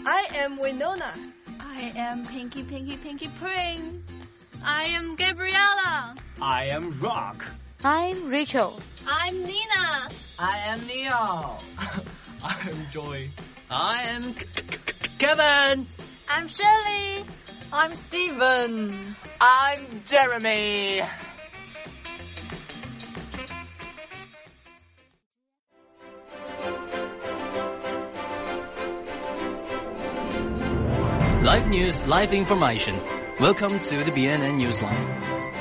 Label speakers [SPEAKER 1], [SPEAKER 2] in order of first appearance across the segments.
[SPEAKER 1] I am Winona.
[SPEAKER 2] I am Pinky Pring.
[SPEAKER 3] I am Gabriella.
[SPEAKER 4] I am Rock.
[SPEAKER 5] I'm Rachel.
[SPEAKER 3] I'm Nina.
[SPEAKER 6] I am Neo.
[SPEAKER 4] I am Joy.
[SPEAKER 7] I am Kevin.
[SPEAKER 3] I'm Shirley.
[SPEAKER 1] I'm Steven.
[SPEAKER 6] I'm Jeremy.
[SPEAKER 7] Live news, live information. Welcome to the BNN Newsline.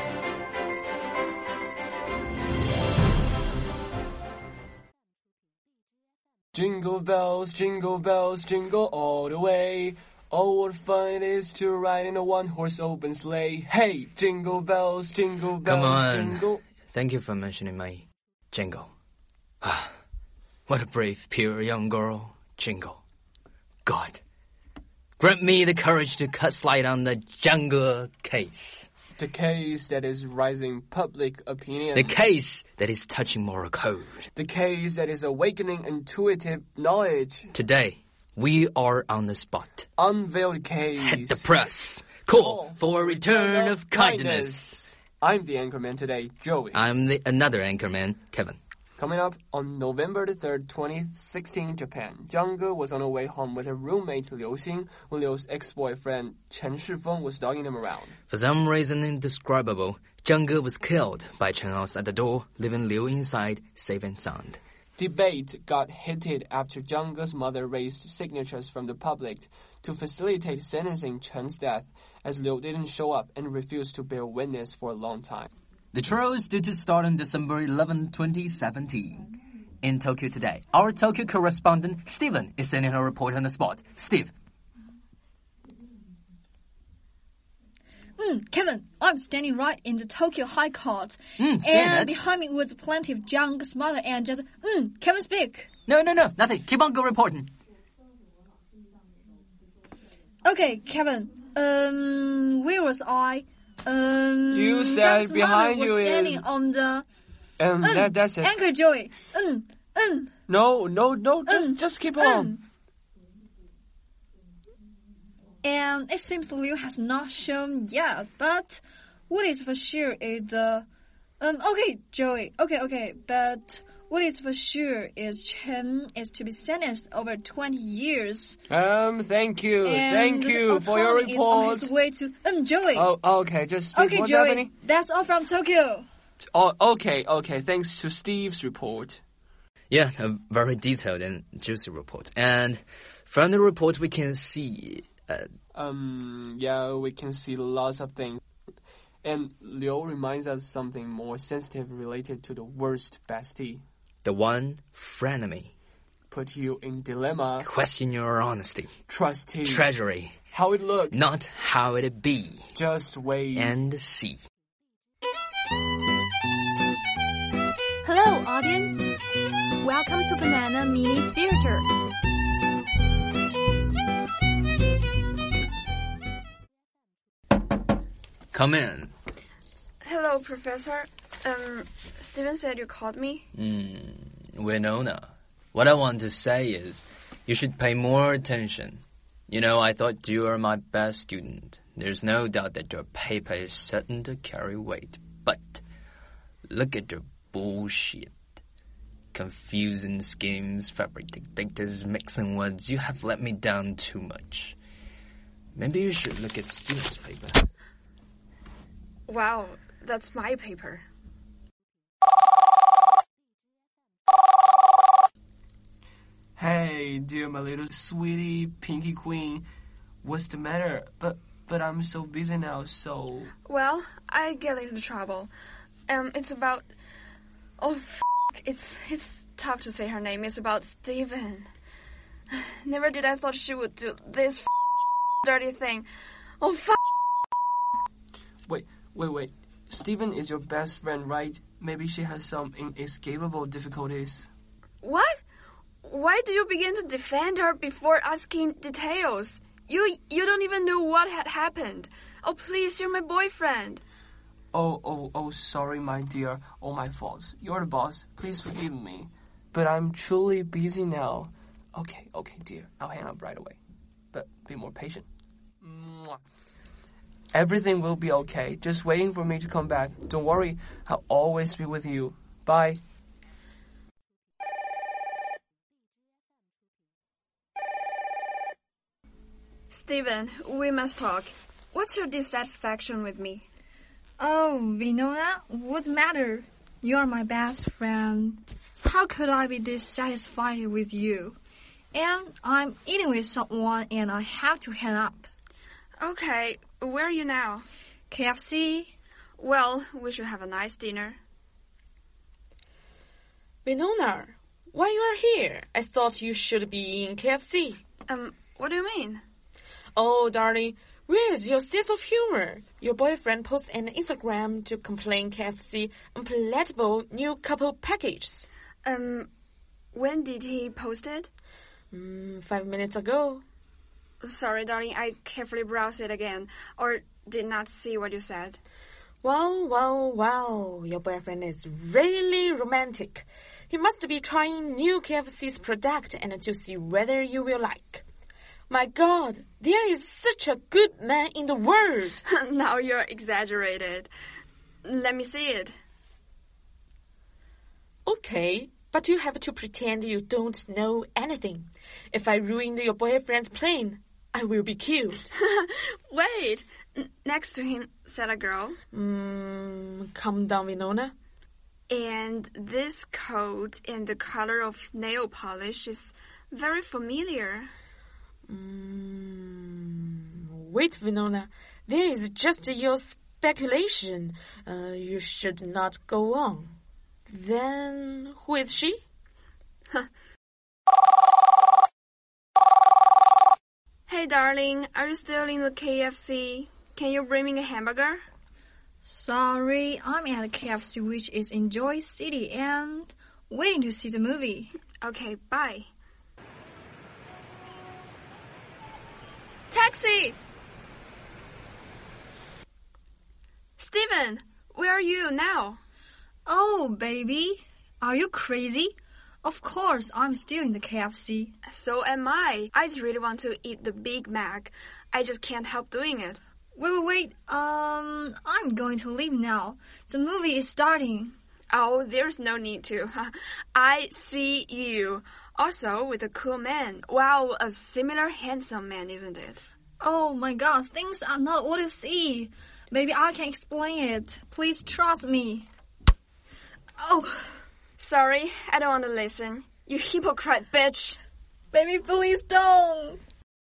[SPEAKER 4] Jingle bells, jingle all the way. Oh, what fun it is to ride in a one-horse open sleigh. Hey, jingle bells, jingle.
[SPEAKER 7] Come on.
[SPEAKER 4] Jingle.
[SPEAKER 7] Thank you for mentioning my Jingle. What a brave, pure young girl, Jingle. God, grant me the courage to cut slide on the jungle case.
[SPEAKER 4] The case that is rising public opinion.
[SPEAKER 7] The case that is touching moral code.
[SPEAKER 4] The case that is awakening intuitive knowledge.
[SPEAKER 7] Today, we are on the spot.
[SPEAKER 4] Unveil the case.
[SPEAKER 7] Hit the press. Call for a return of kindness.
[SPEAKER 4] I'm the anchorman today, Joey.
[SPEAKER 7] I'm another anchorman, Kevin.
[SPEAKER 4] Coming up on November the 3rd, 2016, Japan, Zhang Ge was on her way home with her roommate Liu Xing when Liu's ex-boyfriend Chen Shifeng was dogging him around.
[SPEAKER 7] For some reason indescribable, Zhang Ge was killed by Chen House at the door, leaving Liu inside safe and sound.
[SPEAKER 4] Debate got heated after Zhang Ge's mother raised signatures from the public to facilitate sentencing Chen's death, as Liu didn't show up and refused to bear witness for a long time.
[SPEAKER 7] The trial is due to start on December 11, 2017. In Tokyo today, our Tokyo correspondent, Steven, is sending a report on the spot. Steve.
[SPEAKER 2] Kevin, I'm standing right in the Tokyo High Court.
[SPEAKER 7] And
[SPEAKER 2] behind me was plenty of Zhang's mother and just, Kevin, speak.
[SPEAKER 7] No, nothing. Keep on reporting.
[SPEAKER 2] Okay, Kevin, where was I?
[SPEAKER 4] You said
[SPEAKER 2] Zhang's
[SPEAKER 4] behind
[SPEAKER 2] mother
[SPEAKER 4] you
[SPEAKER 2] was
[SPEAKER 4] is...
[SPEAKER 2] standing on the...
[SPEAKER 4] that's it.
[SPEAKER 2] Anchor Joey.
[SPEAKER 4] No, just keep on.
[SPEAKER 2] And it seems Liu has not shown yet, but what is for sure is the... okay, Joey, okay, but what is for sure is Chen is to be sentenced over 20 years.
[SPEAKER 4] Thank you
[SPEAKER 2] And
[SPEAKER 4] for your
[SPEAKER 2] Otani is on
[SPEAKER 4] report.
[SPEAKER 2] his way to... Joey.
[SPEAKER 4] Oh, okay, just speak.
[SPEAKER 2] Okay,
[SPEAKER 4] What's
[SPEAKER 2] Joey,
[SPEAKER 4] happening?
[SPEAKER 2] that's all from Tokyo.
[SPEAKER 4] Oh, okay, thanks to Steve's report.
[SPEAKER 7] Yeah, a very detailed and juicy report. And from the report we can see...
[SPEAKER 4] we can see lots of things. And Liu reminds us something more sensitive related to the worst bestie.
[SPEAKER 7] The one frenemy.
[SPEAKER 4] Put you in dilemma.
[SPEAKER 7] Question your honesty.
[SPEAKER 4] Trustee.
[SPEAKER 7] Treasury.
[SPEAKER 4] How it look.
[SPEAKER 7] Not how it be.
[SPEAKER 4] Just wait.
[SPEAKER 7] And see.
[SPEAKER 3] Hello, audience. Welcome to Banana Mini Theater.
[SPEAKER 7] Come in.
[SPEAKER 1] Hello, Professor. Steven said you called me.
[SPEAKER 7] Winona. What I want to say is, you should pay more attention. You know, I thought you were my best student. There's no doubt that your paper is certain to carry weight. But, look at your bullshit. Confusing schemes, fabricating dictas, mixing words. You have let me down too much. Maybe you should look at Steve's paper.
[SPEAKER 1] Wow, that's my paper.
[SPEAKER 4] Hey, dear my little sweetie, Pinky Queen. What's the matter? But I'm so busy now, so...
[SPEAKER 1] Well, I get into trouble. It's about... It's tough to say her name. It's about Steven. Never did I thought she would do this dirty thing.
[SPEAKER 4] Wait. Steven is your best friend, right? Maybe she has some inescapable difficulties.
[SPEAKER 1] What? Why do you begin to defend her before asking details? You don't even know what had happened. Oh, please, you're my boyfriend.
[SPEAKER 4] Oh, sorry, my dear. All my faults. You're the boss. Please forgive me. But I'm truly busy now. Okay, dear. I'll hang up right away. but be more patient. Mwah. Everything will be okay. Just waiting for me to come back. Don't worry, I'll always be with you. Bye.
[SPEAKER 1] Steven, we must talk. What's your dissatisfaction with me?
[SPEAKER 2] Oh, Winona, what's the matter? You are my best friend. How could I be dissatisfied with you? And I'm eating with someone and I have to hang up.
[SPEAKER 1] Okay, where are you now?
[SPEAKER 2] KFC?
[SPEAKER 1] Well, we should have a nice dinner.
[SPEAKER 5] Winona, why you are here? I thought you should be in KFC.
[SPEAKER 1] What do you mean?
[SPEAKER 5] Oh, darling, where is your sense of humor? Your boyfriend posted an Instagram to complain KFC unpalatable new couple package.
[SPEAKER 1] When did he post it?
[SPEAKER 5] 5 minutes ago.
[SPEAKER 1] Sorry, darling, I carefully browsed it again, or did not see what you said.
[SPEAKER 5] Wow, your boyfriend is really romantic. He must be trying new KFC's product and to see whether you will like. My God, there is such a good man in the world.
[SPEAKER 1] Now you're exaggerated. Let me see it.
[SPEAKER 5] Okay, but you have to pretend you don't know anything. If I ruined your boyfriend's plane, I will be killed.
[SPEAKER 1] Wait, next to him sat a girl.
[SPEAKER 5] Calm down, Winona.
[SPEAKER 1] And this coat and the color of nail polish is very familiar.
[SPEAKER 5] Wait, Winona. There is just your speculation. You should not go on. Then, who is she?
[SPEAKER 1] Hey, darling, are you still in the KFC? Can you bring me a hamburger?
[SPEAKER 2] Sorry, I'm at KFC, which is in Joy City, and waiting to see the movie.
[SPEAKER 1] Okay, bye. Taxi! Steven, where are you now?
[SPEAKER 2] Oh, baby, are you crazy? Of course, I'm still in the KFC.
[SPEAKER 1] So am I. I just really want to eat the Big Mac. I just can't help doing it.
[SPEAKER 2] Wait. I'm going to leave now. The movie is starting.
[SPEAKER 1] Oh, there's no need to. I see you. Also with a cool man. Wow, a similar handsome man, isn't it?
[SPEAKER 2] Oh my God, things are not what you see. Maybe I can explain it. Please trust me. Oh.
[SPEAKER 1] Sorry, I don't want to listen. You hypocrite bitch.
[SPEAKER 2] Baby, please don't.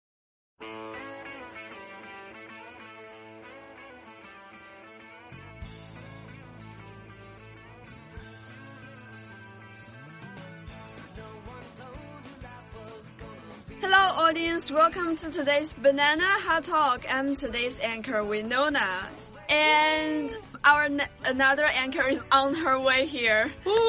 [SPEAKER 1] Hello, audience. Welcome to today's Banana Hot Talk. I'm today's anchor, Winona. And our another anchor is on her way here.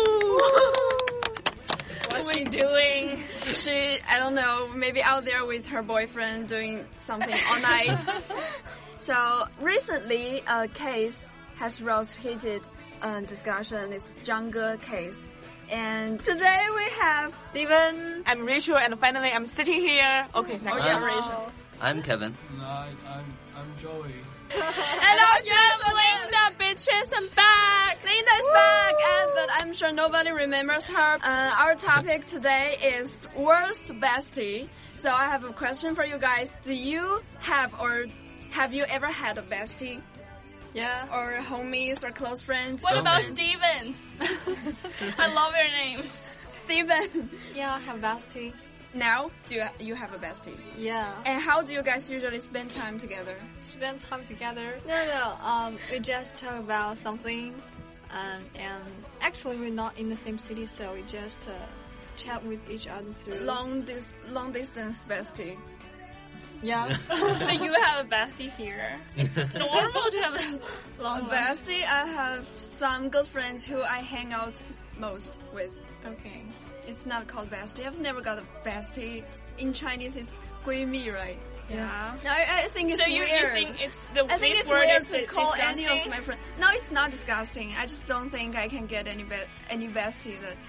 [SPEAKER 5] What's she doing?
[SPEAKER 1] I don't know, maybe out there with her boyfriend doing something all night. So recently, a case has rose heated discussion. It's Zhang Ge case. And today we have Steven.
[SPEAKER 5] I'm Rachel, and finally I'm sitting here. Okay,
[SPEAKER 1] Oh, yeah, Rachel.
[SPEAKER 7] I'm Kevin.
[SPEAKER 4] No, I'm Joey.
[SPEAKER 1] And our special
[SPEAKER 5] Linda, bitches, I'm back.
[SPEAKER 1] Linda's back, but I'm sure nobody remembers her. Our topic today is worst bestie. So I have a question for you guys. Do you have or have you ever had a bestie?
[SPEAKER 3] Yeah.
[SPEAKER 1] Or homies or close friends?
[SPEAKER 3] What about
[SPEAKER 7] Homies.
[SPEAKER 3] Steven? I love your name.
[SPEAKER 1] Steven?
[SPEAKER 3] Yeah, I have bestie.
[SPEAKER 1] Now, do you have a bestie?
[SPEAKER 3] Yeah.
[SPEAKER 1] And how do you guys usually spend time together?
[SPEAKER 3] Spend time together? No. We just talk about something, and actually we're not in the same city, so we just chat with each other through.
[SPEAKER 1] Long distance bestie.
[SPEAKER 3] Yeah.
[SPEAKER 8] So you have a bestie here. It's normal to have a long one.
[SPEAKER 1] Bestie, I have some good friends who I hang out most with.
[SPEAKER 3] Okay.
[SPEAKER 1] It's not called bestie. I've never got a bestie. In Chinese, it's 闺蜜, right?
[SPEAKER 8] Yeah.
[SPEAKER 1] No, I think it's
[SPEAKER 8] So you
[SPEAKER 1] weird.
[SPEAKER 8] think it's the
[SPEAKER 1] I think
[SPEAKER 8] this
[SPEAKER 1] it's
[SPEAKER 8] word
[SPEAKER 1] weird
[SPEAKER 8] is
[SPEAKER 1] to call any
[SPEAKER 8] disgusting?
[SPEAKER 1] of my friends. No, it's not disgusting. I just don't think I can get any bestie that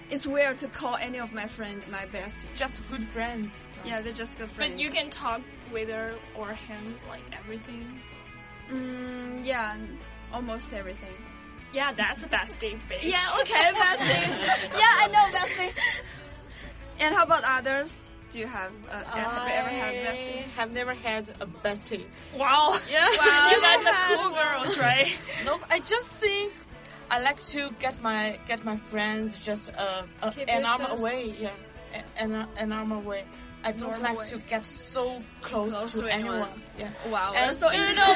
[SPEAKER 1] it's weird to call any of my friends my bestie.
[SPEAKER 5] Just good friends.
[SPEAKER 1] Yeah, they're just good friends.
[SPEAKER 8] But you can talk with her or him like everything.
[SPEAKER 1] Yeah, almost everything.
[SPEAKER 8] Yeah, that's a bestie, bitch.
[SPEAKER 1] Yeah, okay, bestie. Yeah, I know bestie. And how about others? Do you have have you ever had a bestie?
[SPEAKER 5] I have never had a bestie.
[SPEAKER 8] Wow.
[SPEAKER 5] Yeah.
[SPEAKER 1] Wow.
[SPEAKER 8] You guys are cool girls, right?
[SPEAKER 5] No, I just think I like to get my friends just an arm
[SPEAKER 1] distance?
[SPEAKER 5] away. Yeah, an arm away. I don't
[SPEAKER 1] Normal
[SPEAKER 5] like
[SPEAKER 1] way.
[SPEAKER 5] to get so close to anyone. Yeah.
[SPEAKER 1] Wow,
[SPEAKER 5] And-
[SPEAKER 1] that's so interesting.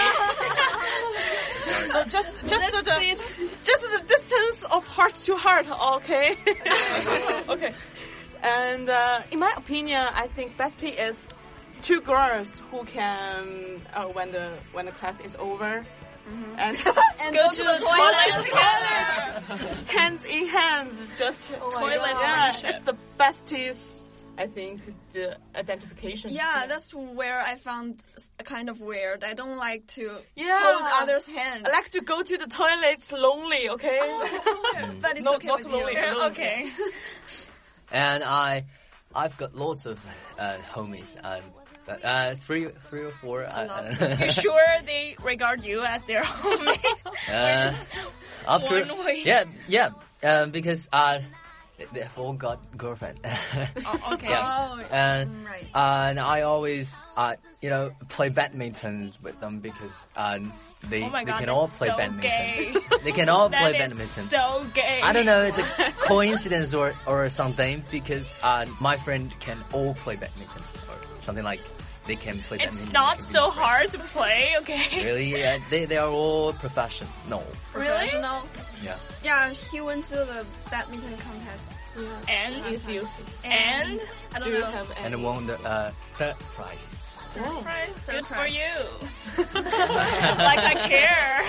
[SPEAKER 5] No, just the distance of heart to heart. Okay. Okay. And in my opinion, I think bestie is two girls who can when the class is over. And
[SPEAKER 1] Go to the toilet
[SPEAKER 8] together.
[SPEAKER 5] hands in hands, just
[SPEAKER 8] Toilet
[SPEAKER 5] yeah,
[SPEAKER 8] friendship.
[SPEAKER 5] it's the besties. I think the identification.
[SPEAKER 1] Yeah, that's where I found kind of weird. I don't like to
[SPEAKER 5] Yeah.
[SPEAKER 1] hold others' hands.
[SPEAKER 5] I like to go to the toilet lonely. Okay.
[SPEAKER 1] But it's
[SPEAKER 5] No,
[SPEAKER 1] okay
[SPEAKER 5] not
[SPEAKER 1] with
[SPEAKER 5] lonely.
[SPEAKER 1] you.
[SPEAKER 5] Alone.
[SPEAKER 8] Okay.
[SPEAKER 7] And I've got lots of homies. But 3 or 4. I don't know.
[SPEAKER 8] You sure they regard you as their homies?
[SPEAKER 7] After,
[SPEAKER 8] one way?
[SPEAKER 7] yeah. Because they've all got girlfriend.
[SPEAKER 8] Oh, okay.
[SPEAKER 7] Yeah.
[SPEAKER 1] Oh,
[SPEAKER 7] And
[SPEAKER 1] right.
[SPEAKER 7] and I always play badminton with them because they
[SPEAKER 8] Oh my God,
[SPEAKER 7] can all
[SPEAKER 8] that's
[SPEAKER 7] play
[SPEAKER 8] so
[SPEAKER 7] badminton.
[SPEAKER 8] gay.
[SPEAKER 7] They can all
[SPEAKER 8] That
[SPEAKER 7] play
[SPEAKER 8] is
[SPEAKER 7] badminton.
[SPEAKER 8] so gay.
[SPEAKER 7] I don't know, it's a coincidence or something because my friend can all play badminton or something like they can play badminton.
[SPEAKER 8] It's not
[SPEAKER 7] They can
[SPEAKER 8] so
[SPEAKER 7] be
[SPEAKER 8] hard to play, okay?
[SPEAKER 7] great. Really? Yeah, they are all professional.
[SPEAKER 8] Really?
[SPEAKER 1] Professional.
[SPEAKER 7] Yeah.
[SPEAKER 1] Yeah, he went to the badminton contest.
[SPEAKER 8] And?
[SPEAKER 5] Easy.
[SPEAKER 8] And?
[SPEAKER 1] I
[SPEAKER 5] Do
[SPEAKER 1] don't
[SPEAKER 5] you
[SPEAKER 1] know.
[SPEAKER 5] have any?
[SPEAKER 7] And won the third prize.
[SPEAKER 8] Prize. Good for
[SPEAKER 1] prize.
[SPEAKER 8] you. Like I care.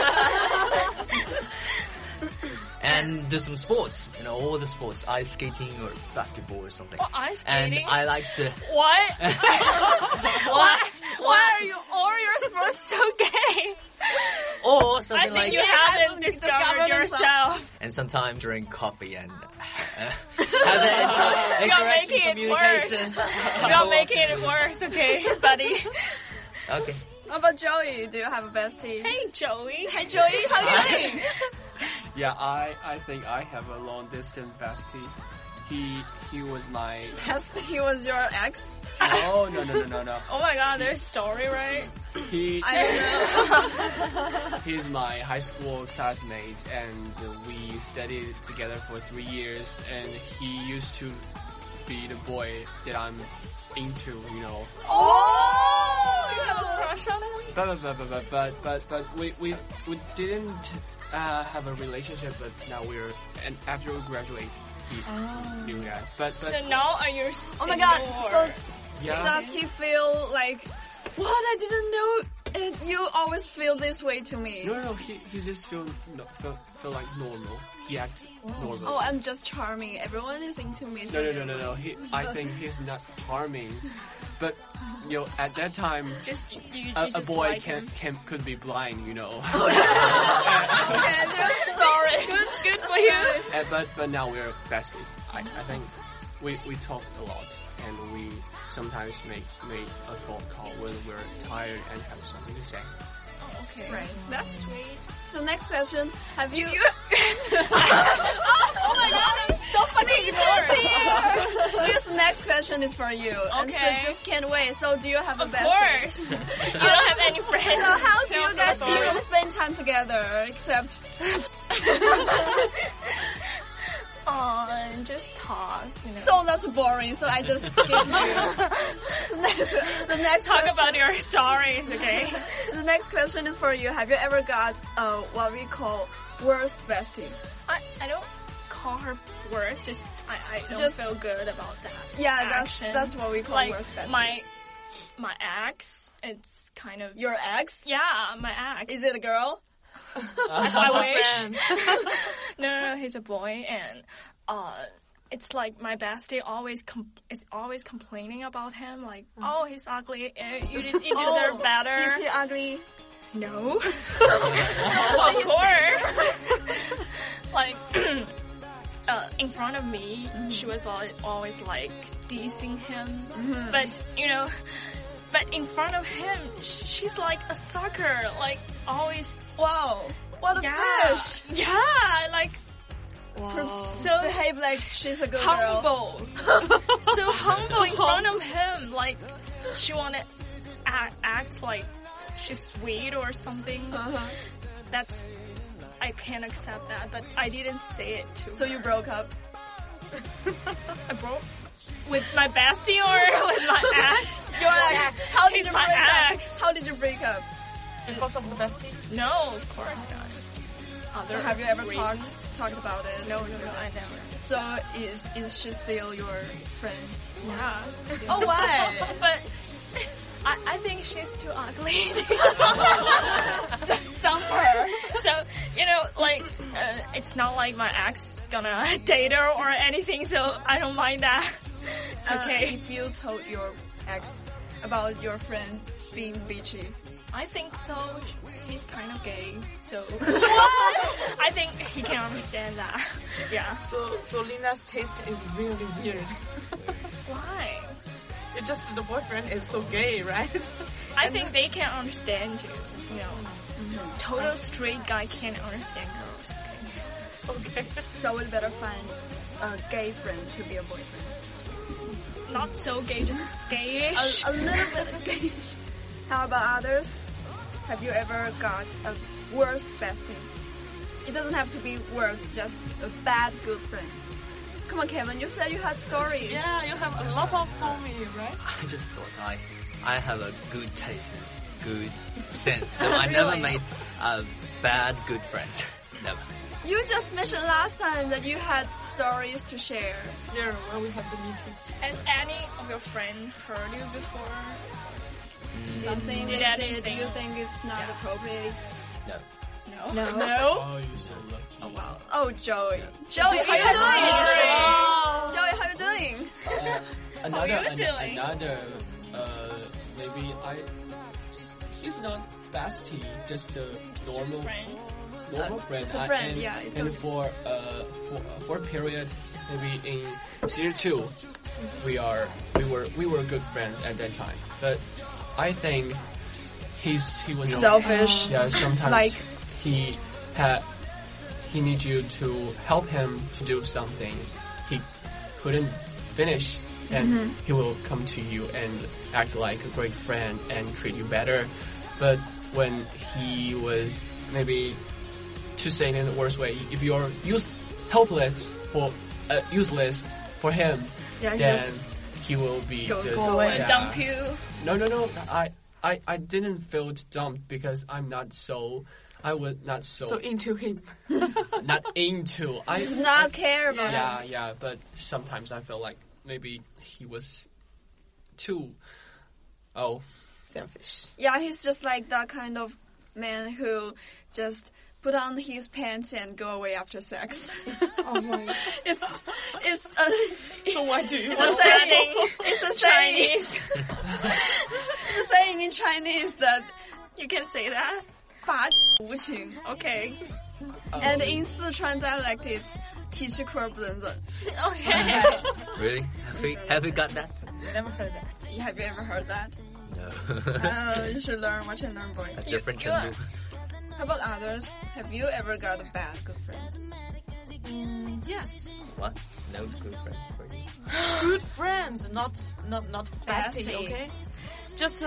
[SPEAKER 7] And do some sports, all the sports, ice skating or basketball or something.
[SPEAKER 8] Oh, ice
[SPEAKER 7] And
[SPEAKER 8] skating?
[SPEAKER 7] I like to.
[SPEAKER 8] What? Why are you all your sports so gay?
[SPEAKER 7] Or
[SPEAKER 8] I
[SPEAKER 7] something
[SPEAKER 8] think
[SPEAKER 7] like.
[SPEAKER 8] you haven't discovered yourself.
[SPEAKER 7] And sometimes drink coffee and have an
[SPEAKER 8] You're making it worse. You're making it worse, okay, buddy?
[SPEAKER 7] Okay.
[SPEAKER 1] How about Joey? Do you have a bestie?
[SPEAKER 8] Hey, Joey.
[SPEAKER 1] Hi, Joey. How are you doing?
[SPEAKER 4] Yeah, I think I have a long distance bestie. He was my
[SPEAKER 1] He was your ex?
[SPEAKER 4] no.
[SPEAKER 8] Oh my God, there's a story, right?
[SPEAKER 4] He
[SPEAKER 1] I don't know.
[SPEAKER 4] he's my high school classmate, and we studied together for 3 years. And he used to be the boy that I'm into,
[SPEAKER 8] Oh, you have a crush on him?
[SPEAKER 4] But we didn't have a relationship. But now and after we graduate, he knew that. But
[SPEAKER 8] So now are you
[SPEAKER 1] Oh
[SPEAKER 8] single?
[SPEAKER 1] my God. So
[SPEAKER 4] yeah.
[SPEAKER 1] does he feel like, what? I didn't know it. You always feel this way to me.
[SPEAKER 4] No. He just feel like normal. He acts normal.
[SPEAKER 1] Oh, I'm just charming. Everyone is into me.
[SPEAKER 4] No. I think he's not charming, but at that time,
[SPEAKER 8] Just you
[SPEAKER 4] a
[SPEAKER 8] just
[SPEAKER 4] boy
[SPEAKER 8] like him.
[SPEAKER 4] could be blind,
[SPEAKER 1] Okay, sorry.
[SPEAKER 8] Good for you.
[SPEAKER 4] But now we're besties. I think we talk a lot, and we sometimes make a phone call when we're tired and have something to say.
[SPEAKER 8] Oh, okay.
[SPEAKER 1] Right.
[SPEAKER 8] That's sweet.
[SPEAKER 1] So next question, have you...
[SPEAKER 8] Oh my God, I'm so fucking ignored.
[SPEAKER 1] This next question is for you. And
[SPEAKER 8] Okay.
[SPEAKER 1] so just can't wait. So do you have a
[SPEAKER 8] Of
[SPEAKER 1] bestie?
[SPEAKER 8] course. You don't have any friends.
[SPEAKER 1] So how do
[SPEAKER 8] Tell
[SPEAKER 1] you guys
[SPEAKER 8] the story.
[SPEAKER 1] usually spend time together, except...
[SPEAKER 8] Just talk,
[SPEAKER 1] So that's boring, so I just give you the next
[SPEAKER 8] Talk
[SPEAKER 1] question.
[SPEAKER 8] about your stories, okay?
[SPEAKER 1] The next question is for you. Have you ever got what we call worst bestie?
[SPEAKER 8] I don't call her worse, just I don't
[SPEAKER 1] Just-
[SPEAKER 8] feel good about that.
[SPEAKER 1] Yeah,
[SPEAKER 8] action.
[SPEAKER 1] that's what we call
[SPEAKER 8] like
[SPEAKER 1] worst bestie.
[SPEAKER 8] my ex, it's kind of
[SPEAKER 1] Your ex?
[SPEAKER 8] yeah, my ex.
[SPEAKER 1] Is it a girl?
[SPEAKER 8] I wish. No, he's a boy, and it's like my bestie is always complaining about him, like, oh, he's ugly, you deserve better.
[SPEAKER 1] Is he ugly?
[SPEAKER 8] No. Of course. Like, in front of me, she was always like teasing him.
[SPEAKER 1] Mm-hmm.
[SPEAKER 8] But but in front of him, she's like a sucker, like always.
[SPEAKER 1] Wow, what a fish!
[SPEAKER 8] Yeah, like so
[SPEAKER 1] behave like she's a good girl.
[SPEAKER 8] humble, so humble in front of him. Like she wanna act like she's sweet or something. That's. I can't accept that, but I didn't say it to
[SPEAKER 1] So
[SPEAKER 8] her.
[SPEAKER 1] you broke up?
[SPEAKER 8] I broke with my bestie or with my ex?
[SPEAKER 1] Your ex. How did you
[SPEAKER 8] My
[SPEAKER 1] break
[SPEAKER 8] ex.
[SPEAKER 1] up? How did you break up?
[SPEAKER 5] Because of the bestie?
[SPEAKER 8] No, of course not. Other
[SPEAKER 1] Have you ever
[SPEAKER 8] reasons.
[SPEAKER 1] talked about it?
[SPEAKER 8] No, I never.
[SPEAKER 1] So is she still your friend?
[SPEAKER 8] Yeah.
[SPEAKER 1] Oh, why?
[SPEAKER 8] But I think she's too ugly.
[SPEAKER 1] Just dump her.
[SPEAKER 8] So, like, it's not like my ex is gonna date her or anything, so I don't mind that. It's okay.
[SPEAKER 1] If you told your ex about your friend being bitchy.
[SPEAKER 8] I think so. He's kind of gay, so I think he can understand that. Yeah.
[SPEAKER 5] So Lina's taste is really weird.
[SPEAKER 8] Why?
[SPEAKER 5] It's just the boyfriend is so gay, right?
[SPEAKER 8] I think they can understand you. Total straight guy can't understand girls.
[SPEAKER 5] Okay.
[SPEAKER 1] So we'd better find a gay friend to be a boyfriend.
[SPEAKER 8] Not so gay, just gayish.
[SPEAKER 1] A little bit gay. How about others? Have you ever got a worst bestie? It doesn't have to be worst, just a bad good friend. Come on, Kevin, you said you had stories.
[SPEAKER 5] Yeah, you have a lot of homie, right?
[SPEAKER 7] I just thought I have a good taste and good sense, so I never made a bad good friend. Never.
[SPEAKER 1] You just mentioned last time that you had stories to share.
[SPEAKER 5] Yeah, when we have the meeting.
[SPEAKER 8] Has any of your friends heard you before?
[SPEAKER 1] Something
[SPEAKER 8] Did
[SPEAKER 1] they
[SPEAKER 8] anything.
[SPEAKER 1] did you think is not appropriate?
[SPEAKER 7] No.
[SPEAKER 8] No.
[SPEAKER 4] Oh, you're so lucky.
[SPEAKER 1] Oh wow. Oh, Joey. Joey, how you
[SPEAKER 8] Sorry.
[SPEAKER 1] doing? Joey, how you doing?
[SPEAKER 4] Another, maybe it's not bestie, just a normal friend.
[SPEAKER 1] Just a friend, yeah. It's
[SPEAKER 4] And
[SPEAKER 1] a-
[SPEAKER 4] for a period, maybe in season 2, we were good friends at that time. But I think he was
[SPEAKER 1] Selfish.
[SPEAKER 4] Yeah, sometimes
[SPEAKER 1] Like-
[SPEAKER 4] he needs you to help him to do something he couldn't finish, and he will come to you and act like a great friend and treat you better. But when he was maybe, to say it in the worst way, if you're useless for him,
[SPEAKER 1] Yeah,
[SPEAKER 4] then he will be
[SPEAKER 1] Go
[SPEAKER 4] just,
[SPEAKER 1] away.
[SPEAKER 4] yeah.
[SPEAKER 8] Dump you.
[SPEAKER 4] No. I didn't feel dumped because I was not
[SPEAKER 5] So into him.
[SPEAKER 4] not into. I
[SPEAKER 1] Does not care about him.
[SPEAKER 4] yeah. But sometimes I felt like maybe he was too. Oh,
[SPEAKER 5] Selfish.
[SPEAKER 1] Yeah, he's just like that kind of man who just put on his pants and go away after sex.
[SPEAKER 3] Oh my.
[SPEAKER 1] It's a
[SPEAKER 5] So why do you?
[SPEAKER 1] it's a saying. It's a saying.
[SPEAKER 8] Chinese.
[SPEAKER 1] It's a saying in Chinese that
[SPEAKER 8] You can say that.
[SPEAKER 1] 法无情.
[SPEAKER 8] Okay.
[SPEAKER 1] And in Sichuan dialect, it's 提吃裤儿不能忍.
[SPEAKER 8] Okay.
[SPEAKER 7] Really? Have we got that?
[SPEAKER 5] Never heard that.
[SPEAKER 1] Have you ever heard that?
[SPEAKER 7] No.
[SPEAKER 1] Oh, you should learn. Watch and learn, boy.
[SPEAKER 7] A different
[SPEAKER 8] you are-
[SPEAKER 7] Chengdu.
[SPEAKER 1] How about others? Have you ever got a bad good friend?
[SPEAKER 5] Yes.
[SPEAKER 7] What? No good friend for you.
[SPEAKER 5] Good friends, not bestie,
[SPEAKER 1] Bestie.
[SPEAKER 5] okay? Just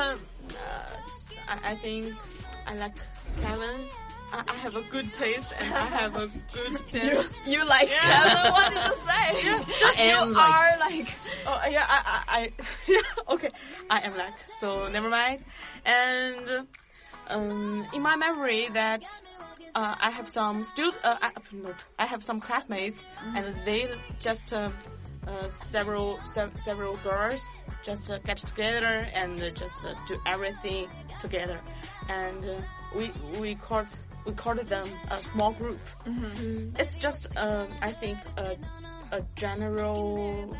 [SPEAKER 5] I think I like Kevin. I have a good taste and I have a good sense.
[SPEAKER 1] You like Kevin? What did you say? Just
[SPEAKER 7] I
[SPEAKER 1] you
[SPEAKER 7] am like-
[SPEAKER 1] are like.
[SPEAKER 5] Oh yeah, I yeah, okay. I am like, so never mind. And in my memory that I have some I have some classmates and they just several girls just get together and just do everything together, and we called them a small group. It's just I think a general.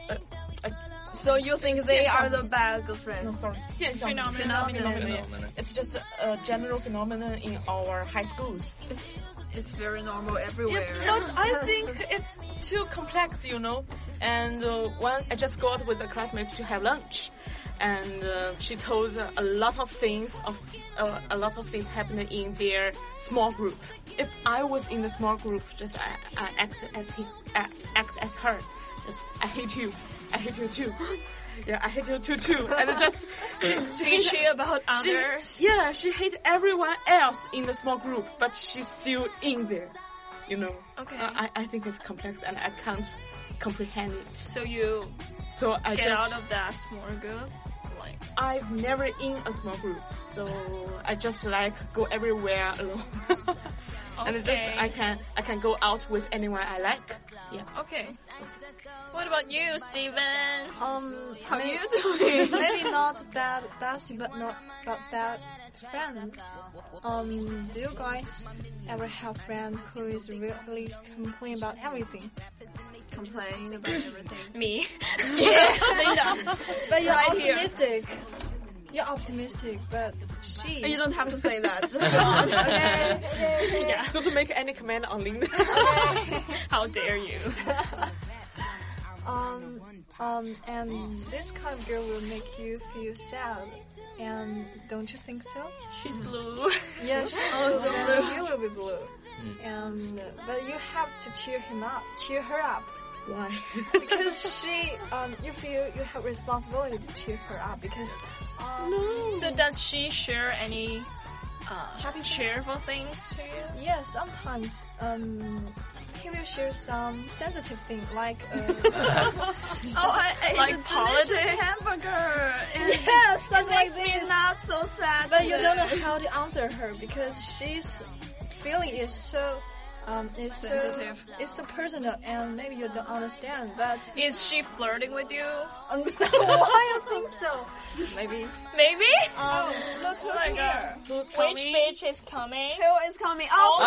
[SPEAKER 1] So you think they are the bad good
[SPEAKER 5] No,
[SPEAKER 1] friends?
[SPEAKER 5] sorry. 现象
[SPEAKER 8] Phenomenon.
[SPEAKER 5] phenomenon.
[SPEAKER 7] Phenomenon.
[SPEAKER 5] It's just a general phenomenon in our high schools.
[SPEAKER 1] it's very normal everywhere.
[SPEAKER 5] But I think it's too complex, you know. And once I just go out with the classmates to have lunch, and she told a lot of things happening in their small group. If I was in the small group, just I act as her. Just I hate you too. Yeah, I hate you too. And just
[SPEAKER 8] she about others.
[SPEAKER 5] She hates everyone else in the small group, but she's still in there. You know.
[SPEAKER 8] Okay.
[SPEAKER 5] I think it's complex and I can't comprehend it.
[SPEAKER 8] So
[SPEAKER 5] I
[SPEAKER 8] get
[SPEAKER 5] just
[SPEAKER 8] out of that small group. Like
[SPEAKER 5] I've never in a small group, so I just like go everywhere alone. And just I can go out with anyone I like. Yeah.
[SPEAKER 8] Okay. What about you, Steven?
[SPEAKER 1] How are you doing?
[SPEAKER 3] Maybe not bad bestie, but bad friend. Do you guys ever have a friend who is really complaining about everything?
[SPEAKER 1] Complain about everything.
[SPEAKER 8] Me.
[SPEAKER 1] Yeah, Linda.
[SPEAKER 3] But you're
[SPEAKER 8] Right
[SPEAKER 3] optimistic. You're optimistic, but she.
[SPEAKER 1] You don't have to say that.
[SPEAKER 3] Okay.
[SPEAKER 8] Yeah.
[SPEAKER 5] Don't make any comment on Linda.
[SPEAKER 8] How dare you?
[SPEAKER 3] And this kind of girl will make you feel sad. And don't you think so?
[SPEAKER 8] She's blue.
[SPEAKER 3] Yeah, she
[SPEAKER 1] Also blue.
[SPEAKER 3] You will be blue. And but you have to cheer her up.
[SPEAKER 5] Why?
[SPEAKER 3] Because she, you feel you have responsibility to cheer her up because.
[SPEAKER 8] So does she share any cheerful things to you?
[SPEAKER 3] Yeah, sometimes he will share some sensitive thing like
[SPEAKER 1] I ate
[SPEAKER 8] Like
[SPEAKER 1] a
[SPEAKER 8] politics?
[SPEAKER 1] delicious hamburger.
[SPEAKER 3] yeah, stuff
[SPEAKER 1] It
[SPEAKER 3] like
[SPEAKER 1] makes me
[SPEAKER 3] this.
[SPEAKER 1] not so sad.
[SPEAKER 3] But you don't know how to answer her because she's feeling is so
[SPEAKER 1] Sensitive.
[SPEAKER 3] It's so personal and maybe you don't understand. But
[SPEAKER 8] Is she flirting with you?
[SPEAKER 3] why you think so? Maybe.
[SPEAKER 8] Maybe?
[SPEAKER 3] Look who's
[SPEAKER 8] my
[SPEAKER 3] here.
[SPEAKER 5] Who's
[SPEAKER 8] Which
[SPEAKER 5] coming?
[SPEAKER 8] bitch is coming?
[SPEAKER 1] Who is coming?
[SPEAKER 8] Oh,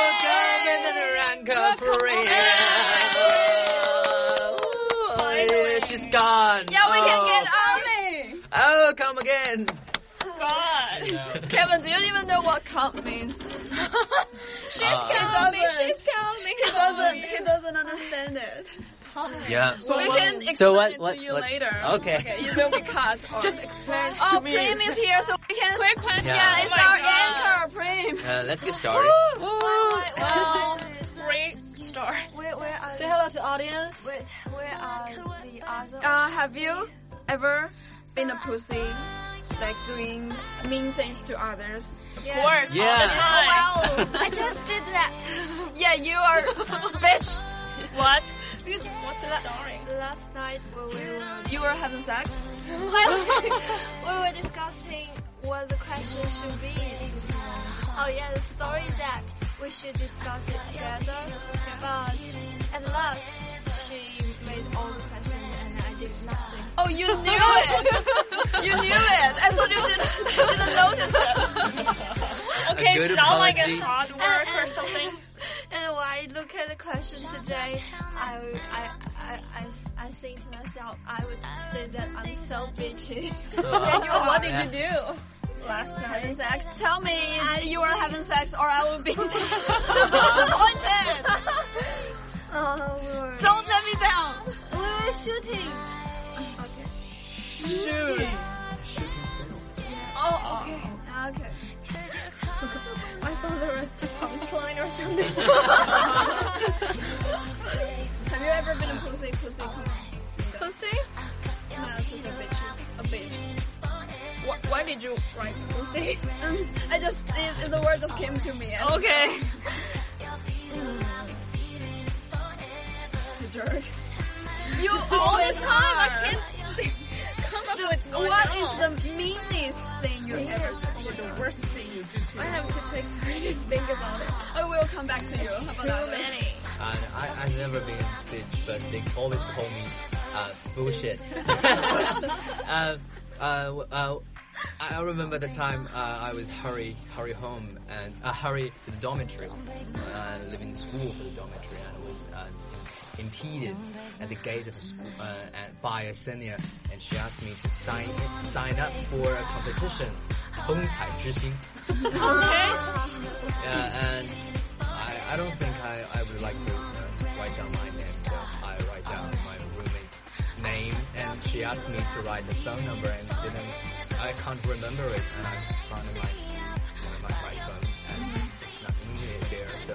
[SPEAKER 7] Oh, she's gone.
[SPEAKER 1] Yeah, we can
[SPEAKER 7] Oh.
[SPEAKER 1] get Army.
[SPEAKER 7] Oh, come again.
[SPEAKER 8] God.
[SPEAKER 1] Kevin, do you even know what count means?
[SPEAKER 8] She's
[SPEAKER 7] Uh,
[SPEAKER 8] coming.
[SPEAKER 1] doesn't.
[SPEAKER 8] She's coming.
[SPEAKER 1] He doesn't understand it.
[SPEAKER 7] Yeah.
[SPEAKER 1] We can explain
[SPEAKER 7] So what-
[SPEAKER 1] it
[SPEAKER 7] what-
[SPEAKER 1] to you
[SPEAKER 7] what-
[SPEAKER 1] later.
[SPEAKER 7] Okay.
[SPEAKER 1] You will be cut. Or...
[SPEAKER 5] Just explain to
[SPEAKER 1] Oh,
[SPEAKER 5] me.
[SPEAKER 1] Prim is here, so we can.
[SPEAKER 8] Quick question.
[SPEAKER 1] Yeah, it's
[SPEAKER 8] Oh my
[SPEAKER 1] our
[SPEAKER 8] God.
[SPEAKER 1] anchor, Prim.
[SPEAKER 7] Let's get started.
[SPEAKER 1] Well,
[SPEAKER 8] Great start.
[SPEAKER 1] where are
[SPEAKER 3] Say hello to audience.
[SPEAKER 1] where are the others? Have you ever been a pussy, like doing mean things to others?
[SPEAKER 8] Of course.
[SPEAKER 7] Yeah.
[SPEAKER 8] All the time.
[SPEAKER 1] Well, I just did that. Yeah, you are bitch.
[SPEAKER 8] What? What's the story?
[SPEAKER 1] Last night you were having sex.
[SPEAKER 9] We were discussing what the question should be. Oh yeah, the story is that we should discuss it together. But at last, she made all the questions and I did nothing.
[SPEAKER 1] Oh, you knew it. You knew it. I thought you didn't notice it.
[SPEAKER 8] Okay,
[SPEAKER 7] good
[SPEAKER 8] not like a
[SPEAKER 7] apology.
[SPEAKER 8] hard work or something.
[SPEAKER 9] And when I look at the question today, I think to myself, I would say that I'm so bitchy.
[SPEAKER 8] So what did you do last night?
[SPEAKER 1] Having sex. Tell me you were having sex, or I will be disappointed. Don't let me down.
[SPEAKER 9] We were shooting.
[SPEAKER 1] Shoot.
[SPEAKER 8] Oh, okay.
[SPEAKER 1] Okay.
[SPEAKER 8] I thought there was a punchline or something.
[SPEAKER 1] Have you ever been a pussy? Pussy, come on.
[SPEAKER 8] Pussy?
[SPEAKER 1] No, pussy, bitch. A bitch.
[SPEAKER 8] Why did you write pussy?
[SPEAKER 1] I just, the word just came to me. And
[SPEAKER 8] Okay.
[SPEAKER 1] jerk.
[SPEAKER 8] You all the time. I can't come up with going
[SPEAKER 1] What
[SPEAKER 8] on.
[SPEAKER 1] is the meanest thing you ever said?
[SPEAKER 5] Or the worst thing you did to
[SPEAKER 8] I have to take time to think about it.
[SPEAKER 1] I will come back to you. How about
[SPEAKER 8] Too
[SPEAKER 1] that?
[SPEAKER 8] many.
[SPEAKER 7] I've never been a bitch, but they always call me bullshit. I remember the time I was hurry home and hurry to the dormitory, leaving school for the dormitory, and I was impeded at the gate of the school and by a senior, and she asked me to sign up for a competition, 风采之星.
[SPEAKER 8] Okay.
[SPEAKER 7] And I don't think I would like to write down my name, so I write down my roommate's name, and she asked me to write the phone number, and I can't remember it, and I found my phone, and there's nothing there, so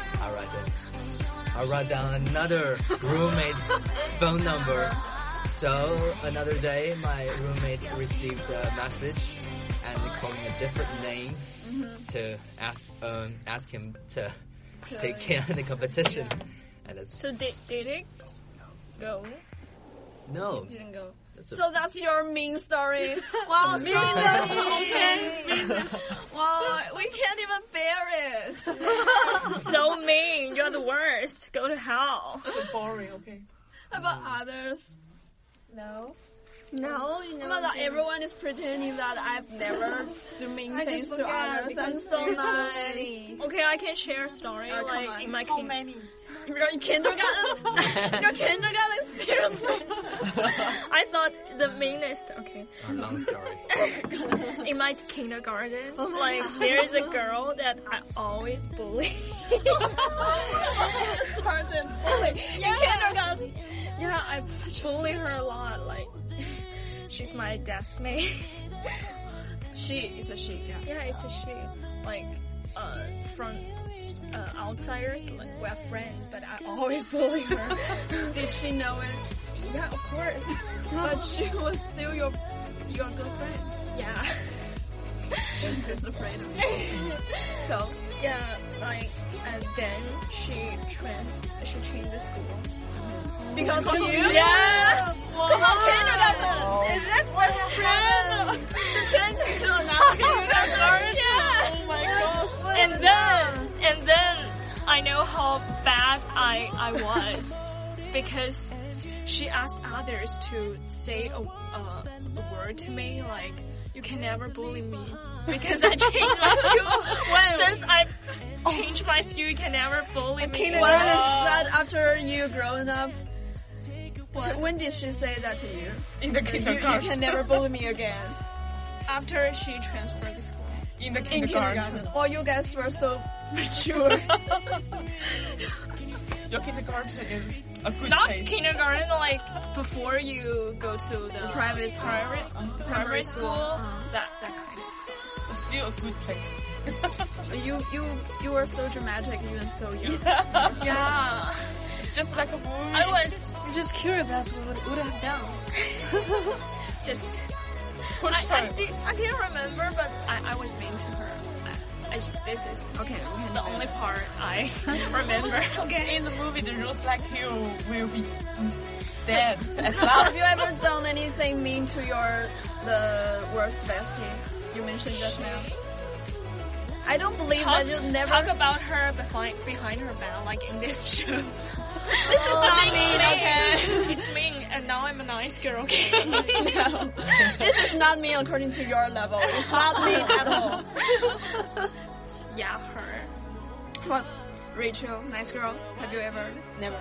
[SPEAKER 7] I write down another roommate's phone number. So another day, my roommate received a message and calling a different name to ask him to take care of the competition. And
[SPEAKER 8] So did it go?
[SPEAKER 7] No.
[SPEAKER 1] It didn't go.
[SPEAKER 7] So
[SPEAKER 1] that's your mean story. Wow, so mean. Wow, we can't even bear it.
[SPEAKER 8] So mean. You're the worst. Go to hell.
[SPEAKER 5] So boring, okay.
[SPEAKER 1] How about others?
[SPEAKER 8] No.
[SPEAKER 1] No, how about that everyone is pretending that I've never do mean things to others. I'm so nice.
[SPEAKER 8] Okay, I can share a story. Like in my
[SPEAKER 5] How many?
[SPEAKER 1] You're in kindergarten? You're kindergarten? Seriously?
[SPEAKER 8] I thought the meanest. Okay.
[SPEAKER 7] Long story.
[SPEAKER 8] In my kindergarten, like there is a girl that I always bully.
[SPEAKER 1] Sergeant bully in kindergarten.
[SPEAKER 8] Yeah, I bully her a lot. Like she's my desk mate.
[SPEAKER 1] It's a she.
[SPEAKER 8] Yeah, it's a she. Like from outsiders, like we're friends, but I always bully her.
[SPEAKER 1] Did she know it?
[SPEAKER 8] Yeah, of course.
[SPEAKER 1] But she was still your good friend.
[SPEAKER 8] Yeah.
[SPEAKER 1] She's just afraid of you.
[SPEAKER 8] So yeah, like and then she changed the school.
[SPEAKER 1] Because of you?
[SPEAKER 8] Yeah.
[SPEAKER 1] Come on, kindergarten! Is that best friend? To change into another kindergarten?
[SPEAKER 8] Yeah.
[SPEAKER 5] Oh my gosh.
[SPEAKER 8] And then I know how bad I was because she asked others to say a word to me like, you can never bully me because I changed my school. Since I changed my school, you can never bully me.
[SPEAKER 1] When is that after you grown up? When did she say that to you?
[SPEAKER 5] In the kindergarten.
[SPEAKER 1] You can never bully me again.
[SPEAKER 8] After she transferred to school.
[SPEAKER 5] In the
[SPEAKER 1] In
[SPEAKER 5] kindergarten.
[SPEAKER 1] kindergarten. Well, you guys were so mature.
[SPEAKER 5] Your kindergarten is a good
[SPEAKER 8] Not
[SPEAKER 5] place.
[SPEAKER 8] kindergarten, like before you go to the
[SPEAKER 1] Private
[SPEAKER 8] primary school. That kind of place.
[SPEAKER 5] It's still a good place.
[SPEAKER 1] You were so dramatic even so young.
[SPEAKER 8] Yeah.
[SPEAKER 5] It's just like a movie.
[SPEAKER 8] I was
[SPEAKER 2] Just curious, that's what I would have done.
[SPEAKER 8] just
[SPEAKER 5] Push her.
[SPEAKER 8] I didn't remember, but I was mean to her. This is
[SPEAKER 1] Okay,
[SPEAKER 8] the only part I remember. Okay.
[SPEAKER 5] In the movie, the rules like you will be dead at last.
[SPEAKER 1] Have you ever done anything mean to the worst bestie you mentioned just now? I don't believe that you never
[SPEAKER 8] talk about her behind her back, like in this show.
[SPEAKER 1] This is not mean, okay?
[SPEAKER 8] It's mean, and now I'm a nice girl, okay?
[SPEAKER 1] No. This is not mean according to your level. It's not mean at all.
[SPEAKER 8] Yeah, her.
[SPEAKER 1] What? Rachel, nice girl. Have you ever?
[SPEAKER 5] Never.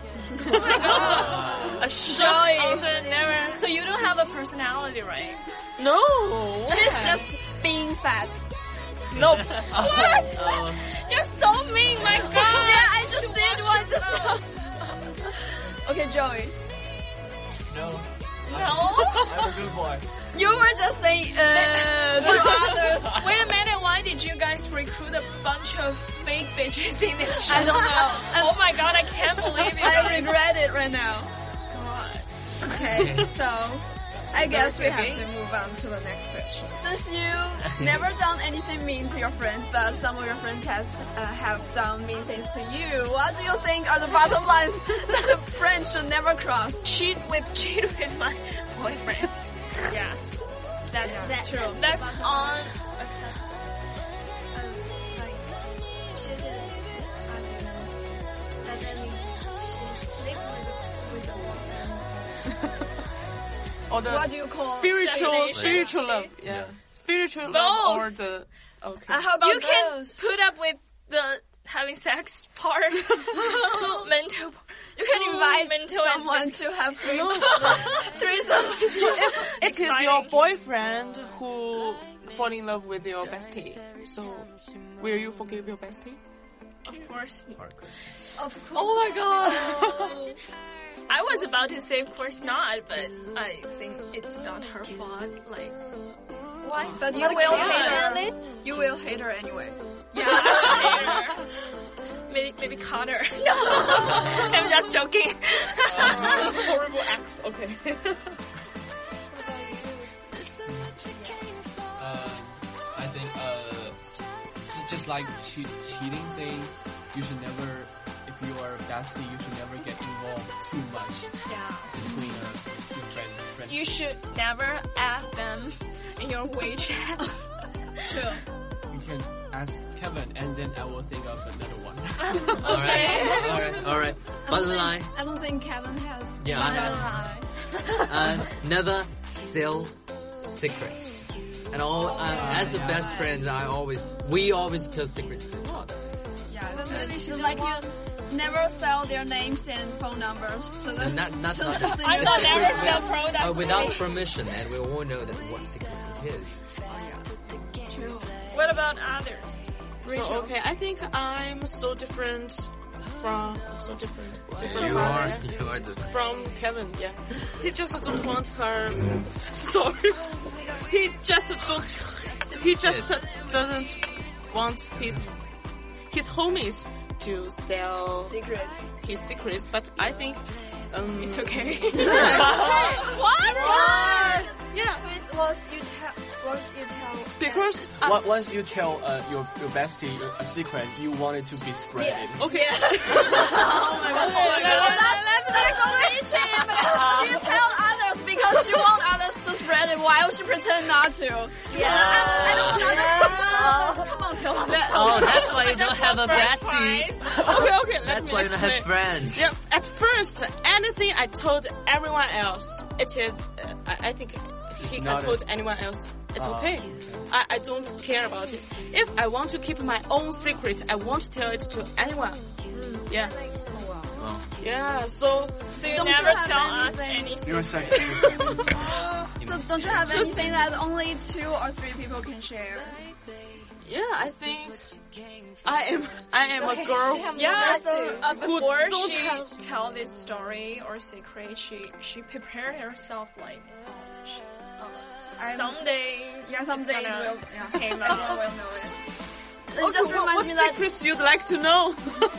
[SPEAKER 8] A short answer, never. So you don't have a personality, right?
[SPEAKER 5] No.
[SPEAKER 1] She's just being fat.
[SPEAKER 5] Nope.
[SPEAKER 8] What? You're so mean, my God.
[SPEAKER 1] Yeah, I just did one just now. Okay, Joey.
[SPEAKER 4] No.
[SPEAKER 8] No?
[SPEAKER 4] I'm a good boy.
[SPEAKER 1] You were just saying to others.
[SPEAKER 8] Wait a minute, why did you guys recruit a bunch of fake bitches in this show?
[SPEAKER 1] I don't know.
[SPEAKER 8] Oh my God, I can't believe it.
[SPEAKER 1] I regret it right now.
[SPEAKER 8] God.
[SPEAKER 1] Okay, so I guess we have to move on to the next question. Since you never done anything mean to your friends, but some of your friends have done mean things to you, what do you think are the bottom lines that a friend should never cross?
[SPEAKER 8] Cheat with my boyfriend. Yeah. That's true. That's on.
[SPEAKER 9] She didn't. That means she sleep with a boyfriend.
[SPEAKER 5] Or the
[SPEAKER 1] What do you call
[SPEAKER 5] spiritual love. Yeah. Spiritual love or the okay.
[SPEAKER 1] How about
[SPEAKER 8] You can
[SPEAKER 1] those?
[SPEAKER 8] put up with the having sex part. Mental.
[SPEAKER 1] You can invite
[SPEAKER 8] mental
[SPEAKER 1] someone to have threesome.
[SPEAKER 5] It is your boyfriend who fall in love with your bestie. So, will you forgive your bestie?
[SPEAKER 8] Of course.
[SPEAKER 3] Of course.
[SPEAKER 5] Oh my god.
[SPEAKER 8] I was about to say of course not, but I think it's not her fault. Like,
[SPEAKER 1] Why? But you will hate her. You will hate her anyway.
[SPEAKER 8] yeah, I hate her. Maybe cut her. No, I'm just joking.
[SPEAKER 5] Horrible ex. Okay.
[SPEAKER 4] I think just like cheating thing, you should never, if you are a bestie, you should never get involved too much between your friends.
[SPEAKER 8] You should never add them in your WeChat.
[SPEAKER 4] You can ask Kevin, and then I will think of another one.
[SPEAKER 7] All right. Bottom line.
[SPEAKER 1] I don't think Kevin has.
[SPEAKER 7] Yeah, never steal secrets. And as the best friends, we always tell secrets to each other.
[SPEAKER 1] Yeah, that's really should like you never sell their names and phone numbers to the.
[SPEAKER 7] Not
[SPEAKER 8] I thought never sell products.
[SPEAKER 7] without permission, and we all know that what secret it is.
[SPEAKER 1] True.
[SPEAKER 8] What about others?
[SPEAKER 5] So okay, I think I'm so different from
[SPEAKER 7] You are
[SPEAKER 5] from Kevin. Yeah, he just don't want her story. He just doesn't want his homies to sell his secrets. But I think
[SPEAKER 8] It's okay.
[SPEAKER 1] What?
[SPEAKER 5] Yeah,
[SPEAKER 9] Once you tell.
[SPEAKER 5] because
[SPEAKER 4] Once you tell your bestie a secret, you want it to be spreaded.
[SPEAKER 5] okay.
[SPEAKER 1] Let's go to Ichi. She tell others because she want others to spread it while she pretend not to. I don't understand. Come on, tell me.
[SPEAKER 7] Oh, that's why you don't have a bestie.
[SPEAKER 5] Okay.
[SPEAKER 7] That's why you don't have friends.
[SPEAKER 5] Yep. At first, anything I told everyone else, it is. I think he can told anyone else. It's okay. I don't care about it. If I want to keep my own secret, I won't tell it to anyone. Yeah. Yeah. So
[SPEAKER 8] So you
[SPEAKER 1] Don't
[SPEAKER 8] never
[SPEAKER 1] you have
[SPEAKER 8] tell us
[SPEAKER 1] anything?
[SPEAKER 8] any
[SPEAKER 4] You're
[SPEAKER 8] secret.
[SPEAKER 4] second.
[SPEAKER 1] So don't you have anything that only 2 or 3 people can share?
[SPEAKER 5] yeah, I think I am a girl.
[SPEAKER 8] Yeah,
[SPEAKER 1] so,
[SPEAKER 8] before
[SPEAKER 5] don't
[SPEAKER 8] she
[SPEAKER 5] have-
[SPEAKER 8] tell this story or secret, she prepared herself like, someday.
[SPEAKER 1] Yeah, someday
[SPEAKER 8] gonna
[SPEAKER 1] we'll,
[SPEAKER 8] came
[SPEAKER 1] everyone
[SPEAKER 8] out.
[SPEAKER 1] will know it. It
[SPEAKER 5] Okay,
[SPEAKER 1] just reminds
[SPEAKER 5] what
[SPEAKER 1] me that
[SPEAKER 5] secrets you'd like to know?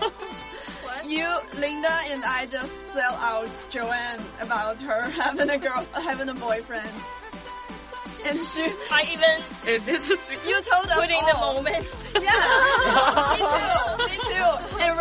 [SPEAKER 1] you, Linda, and I just sell out Joanne about her having a boyfriend. And
[SPEAKER 8] I even
[SPEAKER 5] Is it a secret?
[SPEAKER 1] you told us
[SPEAKER 8] put in
[SPEAKER 1] all.
[SPEAKER 8] the moment.
[SPEAKER 1] Yeah, me too. And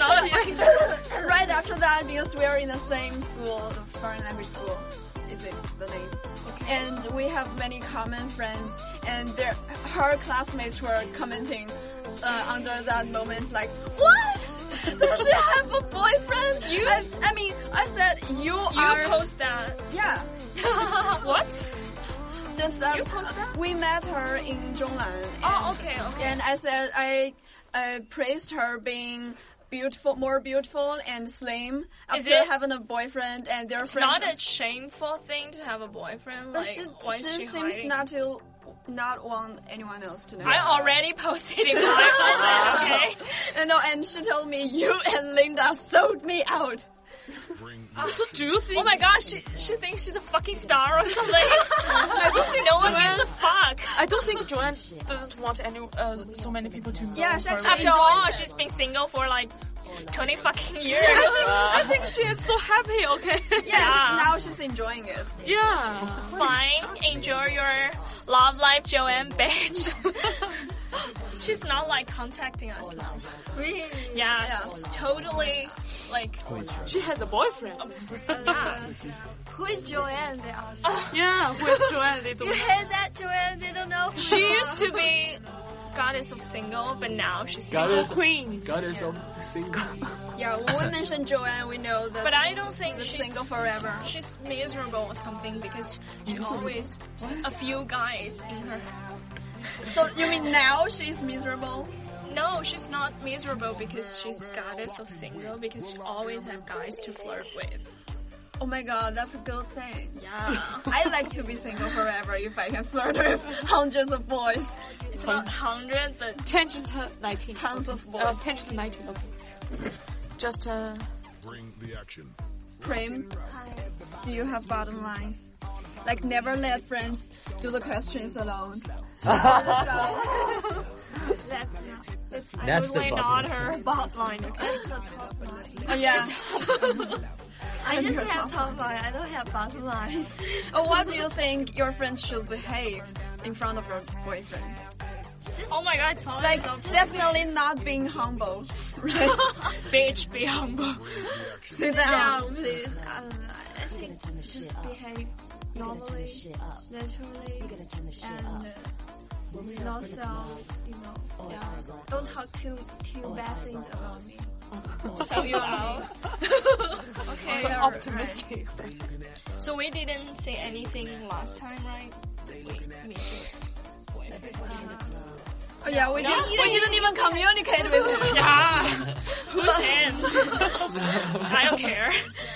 [SPEAKER 1] right after that, because we are in the same school, the foreign language school, is it the name? And we have many common friends, and her classmates were commenting under that moment, like, what? Does she have a boyfriend? I said you are.
[SPEAKER 8] Post that.
[SPEAKER 1] Yeah.
[SPEAKER 8] What?
[SPEAKER 1] Just
[SPEAKER 8] You post that?
[SPEAKER 1] we met her in Zhonglan.
[SPEAKER 8] Oh, okay.
[SPEAKER 1] And I said I praised her being beautiful, more beautiful and slim after
[SPEAKER 8] it-
[SPEAKER 1] having a boyfriend, and their
[SPEAKER 8] It's
[SPEAKER 1] friends.
[SPEAKER 8] not a shameful thing to have a boyfriend.
[SPEAKER 1] But
[SPEAKER 8] Like, why is
[SPEAKER 1] she
[SPEAKER 8] she
[SPEAKER 1] seems
[SPEAKER 8] hiding?
[SPEAKER 1] not want anyone else to know.
[SPEAKER 8] I already posted it. Okay.
[SPEAKER 1] And she told me you and Linda sold me out.
[SPEAKER 5] So do you think?
[SPEAKER 8] Oh my gosh, she thinks she's a fucking star or something. I don't think no one gives a fuck.
[SPEAKER 5] I don't think Joanne doesn't want so many people to know.
[SPEAKER 1] Yeah, she
[SPEAKER 5] her.
[SPEAKER 1] actually
[SPEAKER 8] After all,
[SPEAKER 1] enjoyed it.
[SPEAKER 8] she's been single for like 20 fucking years.
[SPEAKER 5] I think she is so happy. Okay.
[SPEAKER 1] Yeah, now she's enjoying it.
[SPEAKER 5] Yeah.
[SPEAKER 8] Fine, enjoy your love life, Joanne, bitch. She's not like contacting us now.
[SPEAKER 1] Really?
[SPEAKER 8] Yeah, it's totally like.
[SPEAKER 5] She has a boyfriend.
[SPEAKER 8] Yeah.
[SPEAKER 9] Who is Joanne? They ask.
[SPEAKER 5] Yeah. Who is Joanne? They don't.
[SPEAKER 9] You heard that, Joanne? They don't know.
[SPEAKER 8] She used to be goddess of single, but now she's single.
[SPEAKER 4] Goddess,
[SPEAKER 5] Queen.
[SPEAKER 4] goddess of single.
[SPEAKER 1] Yeah, when we mention Joanne, we know that
[SPEAKER 8] But I don't think
[SPEAKER 1] she's
[SPEAKER 8] she's
[SPEAKER 1] single forever.
[SPEAKER 8] She's miserable or something because she always a few guys in her.
[SPEAKER 1] So you mean now she's miserable?
[SPEAKER 8] No, she's not miserable because she's goddess of single because she always have guys to flirt with.
[SPEAKER 1] Oh my god, that's a good thing.
[SPEAKER 8] Yeah.
[SPEAKER 1] I like to be single forever if I can flirt with hundreds of boys.
[SPEAKER 8] It's not 100, but
[SPEAKER 5] Tangent 19.
[SPEAKER 1] Tons of boys.
[SPEAKER 5] Tangent 19. Okay. Just
[SPEAKER 10] Bring the action.
[SPEAKER 1] Prim, do you have bottom lines? Like never let friends do the questions alone.
[SPEAKER 7] That's the
[SPEAKER 8] totally not her bottom line. Okay?
[SPEAKER 1] Oh yeah.
[SPEAKER 9] I just have top line. I don't have bottom lines.
[SPEAKER 1] Oh, what do you think your friends should behave in front of your boyfriend?
[SPEAKER 8] Oh my god, it's always
[SPEAKER 1] Like definitely not being humble, right?
[SPEAKER 8] bitch, be humble.
[SPEAKER 1] Sit down.
[SPEAKER 9] Please. I don't know. I think just behave normally, naturally, and not so, don't talk too bad things about me.
[SPEAKER 8] So you out. Okay.
[SPEAKER 5] so optimistic.
[SPEAKER 8] So we didn't say anything last time, right? We meet his boyfriend.
[SPEAKER 1] Oh yeah, we didn't even communicate with him.
[SPEAKER 8] Yeah. Who's him? I don't care.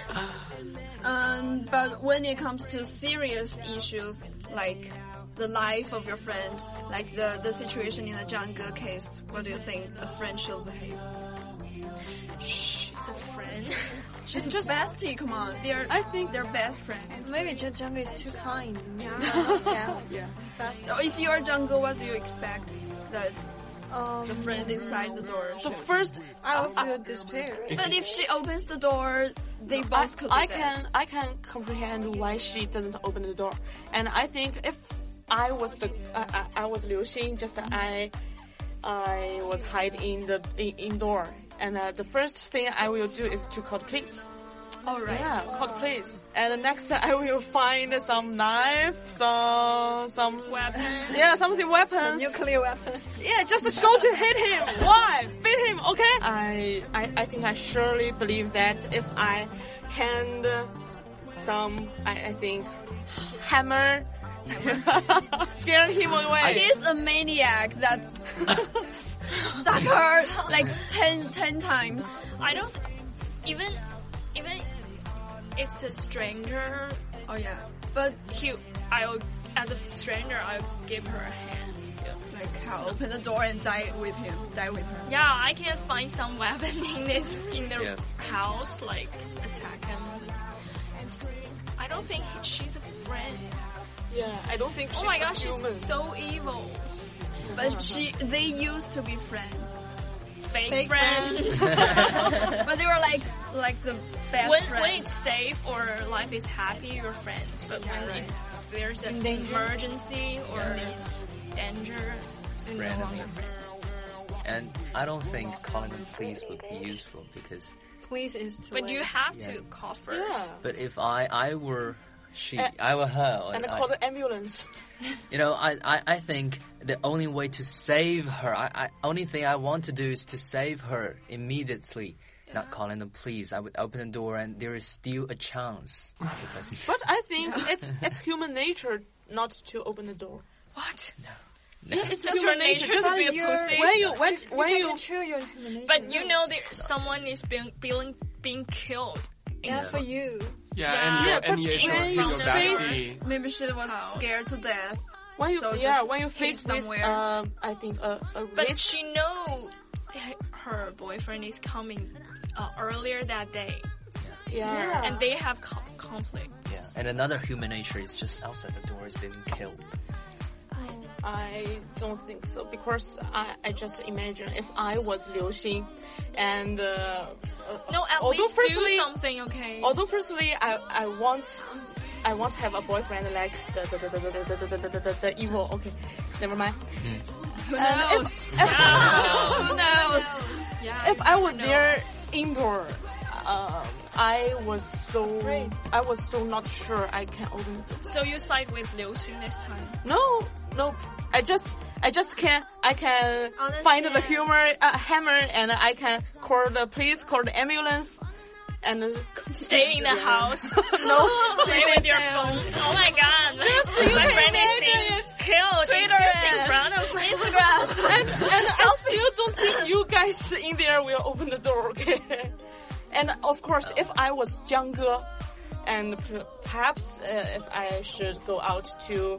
[SPEAKER 1] But when it comes to serious issues like the life of your friend, like the situation in the jungle case, what do you think a friend should behave?
[SPEAKER 8] She's a friend.
[SPEAKER 1] She's just bestie. Come on, I think they're best friends.
[SPEAKER 3] Maybe Jungle is too kind.
[SPEAKER 5] Yeah.
[SPEAKER 1] So if you're jungle, what do you expect that the friend inside the door?
[SPEAKER 5] The first,
[SPEAKER 3] I will feel despair.
[SPEAKER 1] But if she opens the door, they both could be dead.
[SPEAKER 5] I can comprehend why she doesn't open the door, and I think if I was I was Liu Xin, just I was hiding in the indoor, and the first thing I will do is to call the police.
[SPEAKER 1] All right.
[SPEAKER 5] Yeah, call the police. And next I will find some knife, some
[SPEAKER 8] Weapons.
[SPEAKER 5] Yeah, something weapons.
[SPEAKER 3] Nuclear weapons.
[SPEAKER 5] Yeah, just go to hit him. Why? Beat him, okay? I think I surely believe that if I hand some, I think, hammer, scare him away.
[SPEAKER 1] He's a maniac that stuck her like 10 times.
[SPEAKER 8] I don't even it's a stranger.
[SPEAKER 1] Oh yeah, but
[SPEAKER 8] as a stranger, I'll give her a hand.
[SPEAKER 1] like I'll open the door and die with her.
[SPEAKER 8] Yeah, I can find some weapon in the house, like attack him. I don't think she's a friend.
[SPEAKER 5] Yeah, I don't think she's
[SPEAKER 8] Oh my
[SPEAKER 5] a
[SPEAKER 8] gosh, she's
[SPEAKER 5] human.
[SPEAKER 8] so evil.
[SPEAKER 1] But they used to be friends.
[SPEAKER 8] Fake friend.
[SPEAKER 1] But they were like the best
[SPEAKER 8] when
[SPEAKER 1] friends.
[SPEAKER 8] it's safe or life is happy, you're friends. But when there's an emergency or danger, then you're no longer friends.
[SPEAKER 7] And I don't think calling the police would be useful because.
[SPEAKER 3] Police is too
[SPEAKER 8] But
[SPEAKER 3] late.
[SPEAKER 8] you have to call first.
[SPEAKER 5] Yeah.
[SPEAKER 7] But if I were she, I were her.
[SPEAKER 5] And call the ambulance.
[SPEAKER 7] You know, I think the only way to save her, only thing I want to do is to save her immediately. Not calling the police. I would open the door and there is still a chance.
[SPEAKER 5] But I think it's human nature not to open the door.
[SPEAKER 8] What?
[SPEAKER 7] No.
[SPEAKER 5] Yeah, it's
[SPEAKER 8] Just your nature to be a pussy.
[SPEAKER 5] When you
[SPEAKER 3] control your human nature.
[SPEAKER 8] But you know that someone is being killed.
[SPEAKER 3] Yeah, for you.
[SPEAKER 4] Yeah, and
[SPEAKER 5] but
[SPEAKER 4] he's your
[SPEAKER 5] when you
[SPEAKER 4] bestie.
[SPEAKER 1] Maybe she was scared to death.
[SPEAKER 5] when you
[SPEAKER 1] So
[SPEAKER 5] when you
[SPEAKER 1] just
[SPEAKER 5] face
[SPEAKER 1] hid
[SPEAKER 5] with
[SPEAKER 1] somewhere.
[SPEAKER 5] I think a
[SPEAKER 8] But
[SPEAKER 5] risk.
[SPEAKER 8] she know her boyfriend is coming earlier that day,
[SPEAKER 5] Yeah.
[SPEAKER 8] and they have conflict.
[SPEAKER 7] Yeah. And another human nature is just outside the door is being killed.
[SPEAKER 5] I don't think so because I just imagine if I was Liu Xin and
[SPEAKER 8] No, at
[SPEAKER 5] although
[SPEAKER 8] least do
[SPEAKER 5] firstly-
[SPEAKER 8] something, okay?
[SPEAKER 5] although firstly I want to have a boyfriend like the evil. Okay, never mind.
[SPEAKER 1] Who knows?
[SPEAKER 5] Who knows?
[SPEAKER 8] Yeah,
[SPEAKER 5] If I was there indoor, I was so not sure I can open the door.
[SPEAKER 8] So you side with Liu Xin this time?
[SPEAKER 5] No. I just can
[SPEAKER 9] Understand.
[SPEAKER 5] find the hammer and I can call the police, call the ambulance, and
[SPEAKER 8] Stay in the house. Play with your phone. Oh my god. My friend is being killed
[SPEAKER 1] Twitter
[SPEAKER 8] just in
[SPEAKER 1] it.
[SPEAKER 8] front of me.
[SPEAKER 1] Instagram.
[SPEAKER 5] and I still don't think you guys in there will open the door, okay? And of course, if I was Jiang Ge, and perhaps if I should go out to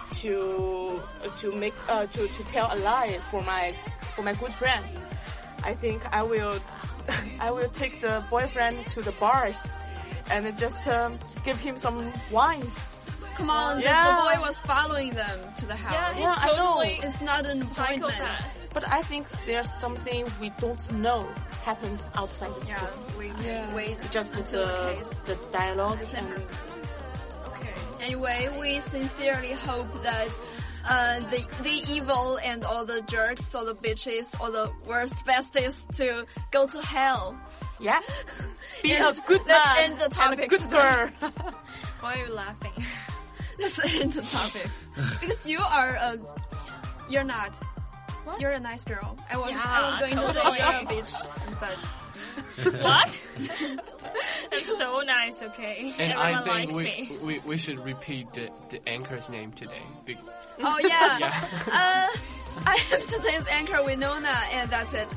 [SPEAKER 5] to tell a lie for my good friend. I think I will take the boyfriend to the bars and just give him some wines.
[SPEAKER 1] Come on, the boy was following them to the house.
[SPEAKER 8] Yeah,
[SPEAKER 5] I know.
[SPEAKER 1] It's not an appointment.
[SPEAKER 8] Psychopath.
[SPEAKER 5] But I think there's something we don't know happened outside the
[SPEAKER 1] Yeah, we wait
[SPEAKER 5] just
[SPEAKER 1] until the case.
[SPEAKER 5] the dialogue.
[SPEAKER 1] Okay. Anyway, we sincerely hope that the evil and all the jerks, all the bitches, all the worst besties to go to hell.
[SPEAKER 5] Yeah. Be a good
[SPEAKER 1] Let's
[SPEAKER 5] man
[SPEAKER 1] end the topic
[SPEAKER 5] and a good
[SPEAKER 1] today.
[SPEAKER 5] girl.
[SPEAKER 8] Why are you laughing?
[SPEAKER 1] Let's end the topic. Because you're not.
[SPEAKER 8] What?
[SPEAKER 1] You're a nice girl. I was going
[SPEAKER 8] totally.
[SPEAKER 1] to say you're a bitch, but
[SPEAKER 8] What? I'm so nice, okay?
[SPEAKER 4] And
[SPEAKER 8] Everyone
[SPEAKER 4] I think
[SPEAKER 8] likes me.
[SPEAKER 4] we should repeat the anchor's name today.
[SPEAKER 1] oh yeah.
[SPEAKER 4] Yeah.
[SPEAKER 1] I am today's anchor Winona, and that's it.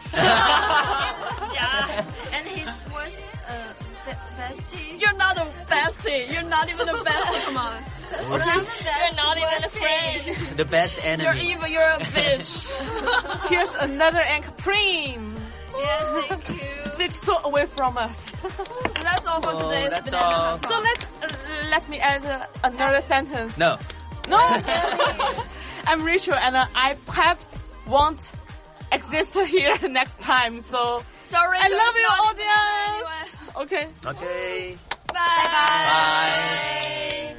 [SPEAKER 8] Yeah.
[SPEAKER 9] And his worst bestie.
[SPEAKER 1] You're not a bestie. You're not even a bestie. Come on.
[SPEAKER 8] You're not even a friend.
[SPEAKER 7] The best
[SPEAKER 1] You're
[SPEAKER 7] enemy.
[SPEAKER 1] evil. You're a bitch.
[SPEAKER 5] Here's another anchor Prim.
[SPEAKER 9] Yes, thank you.
[SPEAKER 5] Digital away from us.
[SPEAKER 1] And that's all for today's
[SPEAKER 7] that's
[SPEAKER 1] Banana
[SPEAKER 7] all.
[SPEAKER 1] Talk.
[SPEAKER 5] So let me add another sentence.
[SPEAKER 7] No.
[SPEAKER 5] No. I'm Rachel, and I perhaps won't exist here next time. So
[SPEAKER 1] Sorry,
[SPEAKER 5] I love you,
[SPEAKER 1] Anyway.
[SPEAKER 5] audience. Okay.
[SPEAKER 7] Okay.
[SPEAKER 1] Bye.
[SPEAKER 7] Bye.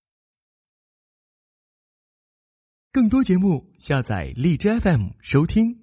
[SPEAKER 11] 更多节目，下载荔枝 FM 收听。